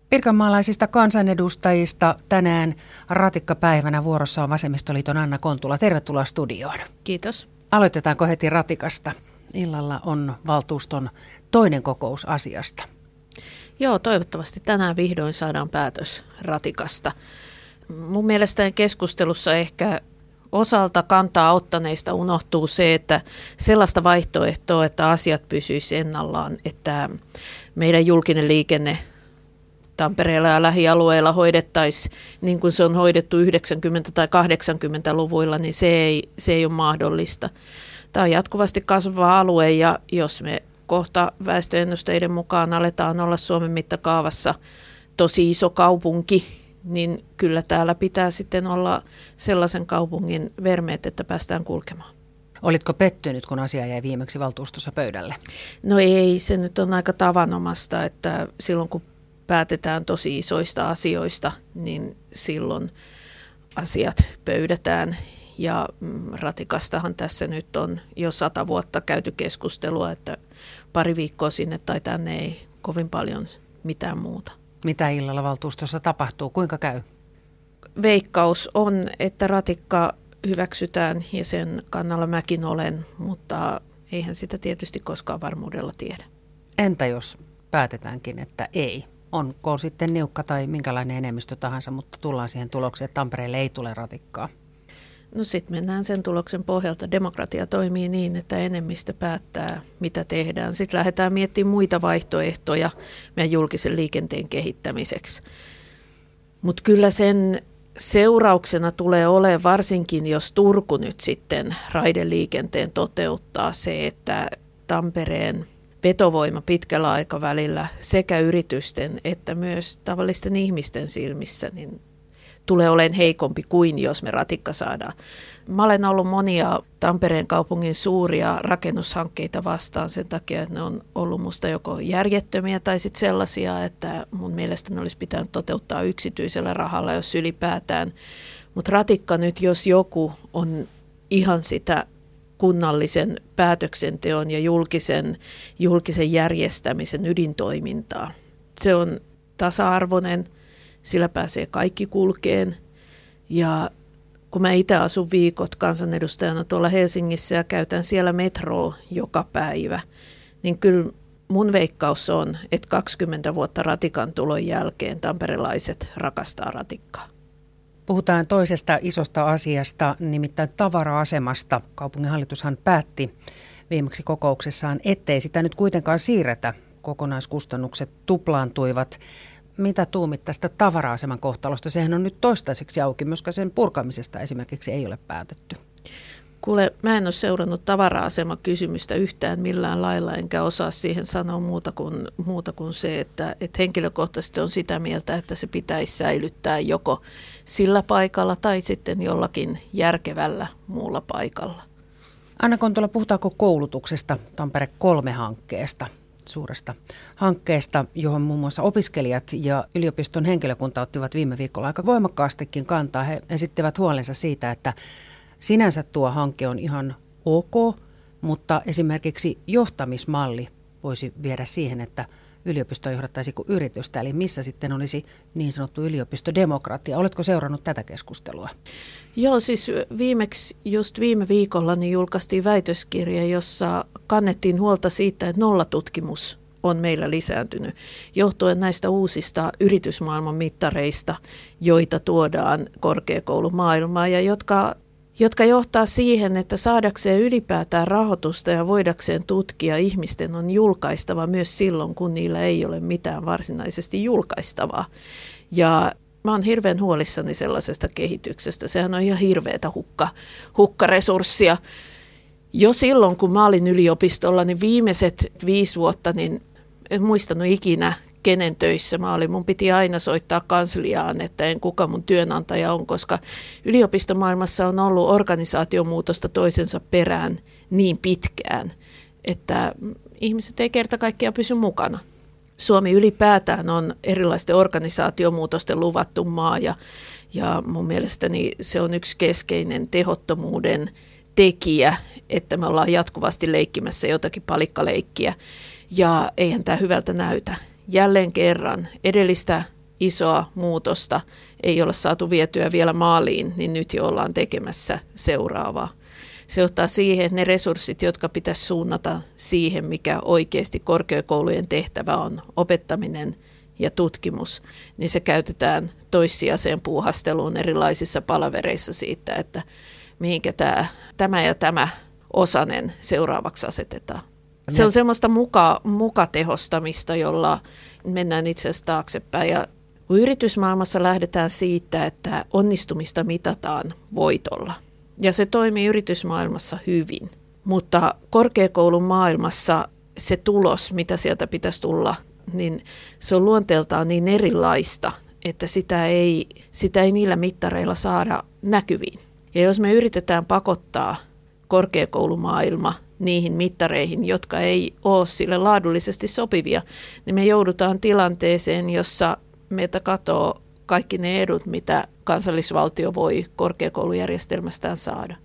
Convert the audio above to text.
Pirkanmaalaisista kansanedustajista tänään ratikkapäivänä vuorossa on Vasemmistoliiton Anna Kontula. Tervetuloa studioon. Kiitos. Aloitetaanko heti ratikasta? Illalla on valtuuston toinen kokous asiasta. Joo, toivottavasti tänään vihdoin saadaan päätös ratikasta. Mun mielestä keskustelussa ehkä osalta kantaa ottaneista unohtuu se, että sellaista vaihtoehtoa, että asiat pysyisivät ennallaan, että meidän julkinen liikenne Tampereella ja lähialueilla hoidettaisiin niin kuin se on hoidettu 90- tai 80-luvuilla, niin se ei ole mahdollista. Tämä on jatkuvasti kasvava alue ja jos me kohta väestöennusteiden mukaan aletaan olla Suomen mittakaavassa tosi iso kaupunki, niin kyllä täällä pitää sitten olla sellaisen kaupungin vermeet, että päästään kulkemaan. Olitko pettynyt, kun asia jäi viimeksi valtuustossa pöydälle? No ei, se nyt on aika tavanomasta, että silloin kun päätetään tosi isoista asioista, niin silloin asiat pöydätään. Ja ratikastahan tässä nyt on jo 100 vuotta käyty keskustelua, että pari viikkoa sinne tai tänne ei kovin paljon mitään muuta. Mitä illalla valtuustossa tapahtuu? Kuinka käy? Veikkaus on, että ratikka hyväksytään ja sen kannalla mäkin olen, mutta eihän sitä tietysti koskaan varmuudella tiedä. Entä jos päätetäänkin, että ei? Onko sitten niukka tai minkälainen enemmistö tahansa, mutta tullaan siihen tulokseen, että Tampereelle ei tule ratikkaa? No sitten mennään sen tuloksen pohjalta. Demokratia toimii niin, että enemmistö päättää, mitä tehdään. Sitten lähdetään miettimään muita vaihtoehtoja meidän julkisen liikenteen kehittämiseksi. Mutta kyllä sen seurauksena tulee olemaan, varsinkin jos Turku nyt sitten raideliikenteen toteuttaa se, että Tampereen vetovoima pitkällä aikavälillä sekä yritysten että myös tavallisten ihmisten silmissä niin tulee olemaan heikompi kuin jos me ratikka saadaan. Mä olen ollut monia Tampereen kaupungin suuria rakennushankkeita vastaan sen takia, että ne on ollut musta joko järjettömiä tai sitten sellaisia, että mun mielestä ne olisi pitänyt toteuttaa yksityisellä rahalla, jos ylipäätään. Mutta ratikka nyt, jos joku on ihan sitä kunnallisen päätöksenteon ja julkisen järjestämisen ydintoimintaa. Se on tasa-arvoinen, sillä pääsee kaikki kulkeen ja kun mä itse asun viikot kansanedustajana tuolla Helsingissä ja käytän siellä metroa joka päivä, niin kyllä mun veikkaus on, että 20 vuotta ratikan tulon jälkeen tamperelaiset rakastaa ratikkaa. Puhutaan toisesta isosta asiasta, nimittäin tavara-asemasta. Kaupunginhallitushan päätti viimeksi kokouksessaan, ettei sitä nyt kuitenkaan siirretä. Kokonaiskustannukset tuplaantuivat. Mitä tuumit tästä tavara-aseman kohtalosta? Sehän on nyt toistaiseksi auki, koska sen purkamisesta esimerkiksi ei ole päätetty. Kuule, mä en ole seurannut tavara-asemakysymystä yhtään millään lailla, enkä osaa siihen sanoa muuta kuin se, että henkilökohtaisesti on sitä mieltä, että se pitäisi säilyttää joko sillä paikalla tai sitten jollakin järkevällä muulla paikalla. Anna Kontula, puhutaanko koulutuksesta Tampere 3-hankkeesta? Suuresta hankkeesta, johon muun muassa opiskelijat ja yliopiston henkilökunta ottivat viime viikolla aika voimakkaastikin kantaa. He esittivät huolensa siitä, että sinänsä tuo hanke on ihan ok, mutta esimerkiksi johtamismalli voisi viedä siihen, että yliopistoa johdattaisi kuin yritystä, eli missä sitten olisi niin sanottu yliopistodemokratia. Oletko seurannut tätä keskustelua? Joo, siis viimeksi just viime viikolla niin julkaistiin väitöskirja, jossa kannettiin huolta siitä, että nollatutkimus on meillä lisääntynyt johtuen näistä uusista yritysmaailman mittareista, joita tuodaan korkeakoulumaailmaan ja jotka johtaa siihen, että saadakseen ylipäätään rahoitusta ja voidakseen tutkia ihmisten on julkaistava myös silloin, kun niillä ei ole mitään varsinaisesti julkaistavaa. Ja mä oon hirveän huolissani sellaisesta kehityksestä. Sehän on ihan hirveätä hukkaresurssia. Jo silloin, kun mä olin yliopistolla, niin viimeiset 5 vuotta, niin en muistanut ikinä, kenen töissä mä olin. Mun piti aina soittaa kansliaan, että en kuka mun työnantaja on, koska yliopistomaailmassa on ollut organisaatiomuutosta toisensa perään niin pitkään, että ihmiset ei kerta kaikkiaan pysy mukana. Suomi ylipäätään on erilaisten organisaatiomuutosten luvattu maa ja mun mielestäni se on yksi keskeinen tehottomuuden tekijä, että me ollaan jatkuvasti leikkimässä jotakin palikkaleikkiä ja eihän tämä hyvältä näytä. Jälleen kerran edellistä isoa muutosta ei ole saatu vietyä vielä maaliin, niin nyt jo ollaan tekemässä seuraavaa. Se ottaa siihen ne resurssit, jotka pitäisi suunnata siihen, mikä oikeasti korkeakoulujen tehtävä on, opettaminen ja tutkimus, niin se käytetään toissijaiseen puuhasteluun erilaisissa palavereissa siitä, että mihinkä tämä ja tämä osanen seuraavaksi asetetaan. Se on semmoista mukatehostamista, jolla mennään itse asiassa taaksepäin. Ja yritysmaailmassa lähdetään siitä, että onnistumista mitataan voitolla. Ja se toimii yritysmaailmassa hyvin. Mutta korkeakoulun maailmassa se tulos, mitä sieltä pitäisi tulla, niin se on luonteeltaan niin erilaista, että sitä ei niillä mittareilla saada näkyviin. Ja jos me yritetään pakottaa korkeakoulumaailma niihin mittareihin, jotka ei ole sille laadullisesti sopivia, niin me joudutaan tilanteeseen, jossa meiltä katoaa kaikki ne edut, mitä kansallisvaltio voi korkeakoulujärjestelmästään saada.